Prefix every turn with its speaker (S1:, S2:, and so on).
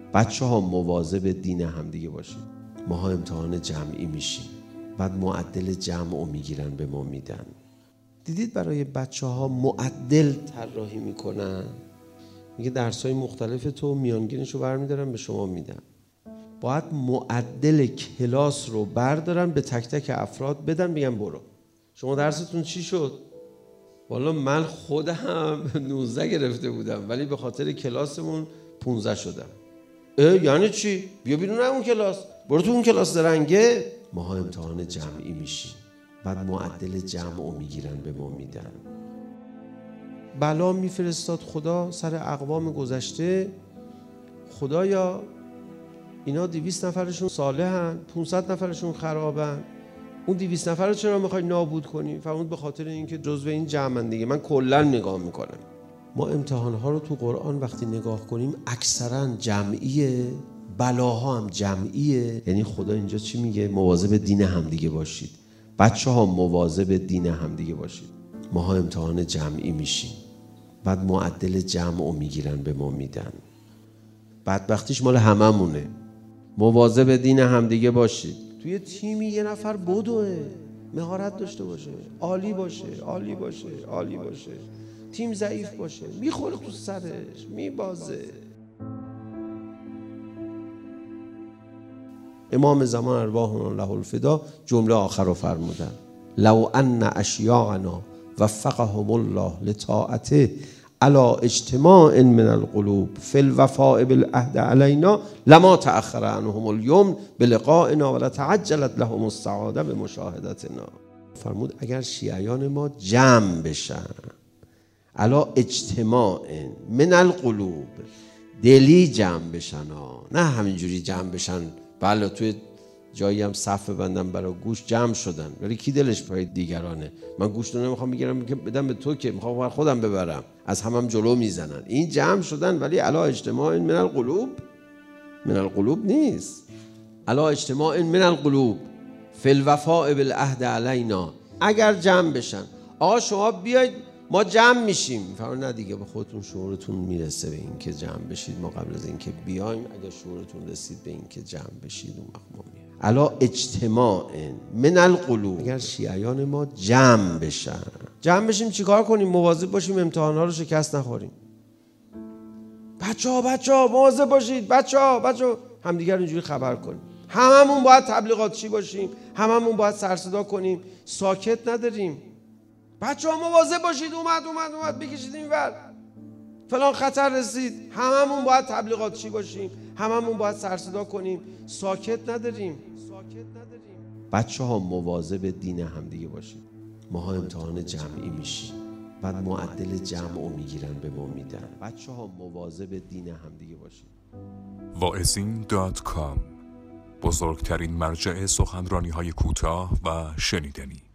S1: بچه‌ها مواظب دین همدیگه باشید. ماها امتحان جمعی میشیم، بعد معدل جمع رو میگیرن به ما میدن. دیدید برای بچه‌ها معدل طراحی میکنن، میگه درس‌های مختلف تو میانگینشو برمیدارن به شما میدن. باید معدل کلاس رو بردارن به تک تک افراد بدن، بگن برو شما درستون چی شد؟ والا من خودم 19 گرفته بودم ولی به خاطر کلاسمون 15 شدم. یعنی چی؟ بیا بیرون اون کلاس، برو تو اون کلاس درنگه. ماها امتحان جمعی میشیم، بعد معدل جمع رو میگیرن به ما میدن. بلا میفرستاد خدا سر اقوام گذشته. خدایا اینا 200 نفرشون صالحن، 500 نفرشون خرابن، اون 200 نفر رو چرا میخوای نابود کنی؟ فرمود به خاطر اینکه جزو این جمعن دیگه، من کلا نگاه میکنم. ما امتحانها رو تو قرآن وقتی نگاه کنیم اکثرا جمعیه، بلاها هم جمعیه. یعنی خدا اینجا چی میگه؟ مواظب دین همدیگه باشید. بچه‌ها مواظب دین همدیگه باشید. ماها امتحان جمعی میشیم، بعد معدل جمع رو میگیرن به ما میدن. بدبختیش مال هممونه. مواظب دین همدیگه باشید. توی تیمی یه نفر بدوه، مهارت داشته باشه، عالی باشه، عالی باشه، عالی باشه، تیم ضعیف باشه، میخوره تو سرش، میبازه. امام زمان ارواحنا له الفدا جمله آخر رو فرمودن: لو ان اشیاعنا وفقهم الله لطاعته على اجتماع من القلوب فی الوفاء بالعهد علینا لما تأخر عنهم اليوم بلقائنا ولا تعجلت لهم السعاده بمشاهدتنا. فرمود اگر شیعیان ما جمع بشن، علی اجتماع من القلوب، دلی جمع بشن، نه همینجوری جمع بشن بله توی جایی هم صف ببندن برای گوش جمع شدن، ولی کی دلش پای دیگرانه؟ من گوش رو نمیخوام بگیرم که بدم به تو، که میخوام خودم ببرم، از همم جلو میزنن. این جمع شدن ولی علی اجتماع من القلوب، من القلوب نیست، علی اجتماع من القلوب فی الوفاء بالعهد علینا. اگر جمع بشن، آقا شما بیاید ما جمع میشیم، فرمان نه دیگه به خودتون شعورتون میرسه به این که جمع بشید، ما قبل از این که بیایم اگر شعورتون رسید به این که جمع بشید اون وقت ما میایم. علا اجتماع من القلوب. اگر شیعیان ما جمع بشن، جمع بشیم چیکار کنیم؟ مواظب باشیم امتحانها رو شکست نخوریم. بچه‌ها مواظب باشید، بچه‌ها همدیگر اینجوری خبر کنیم. هممون باید تبلیغاتچی باشیم، هممون باید سر صدا کنیم، ساکت نداریم. بچه‌ها مواظب باشید، اومد بکشید اینور، فلان خطر رسید. هممون باید تبلیغاتچی باشیم، هممون باید سر صدا کنیم، ساکت نداریم. بچه‌ها مواظب دین همدیگه باشید. ماها امتحان جمعی میشیم، بعد معدل جمع رو میگیرن به ما میدن. بچه‌ها مواظب دین همدیگه باشید.
S2: واعظین.com، بزرگترین مرجع سخنرانی‌های کوتاه و شنیدنی.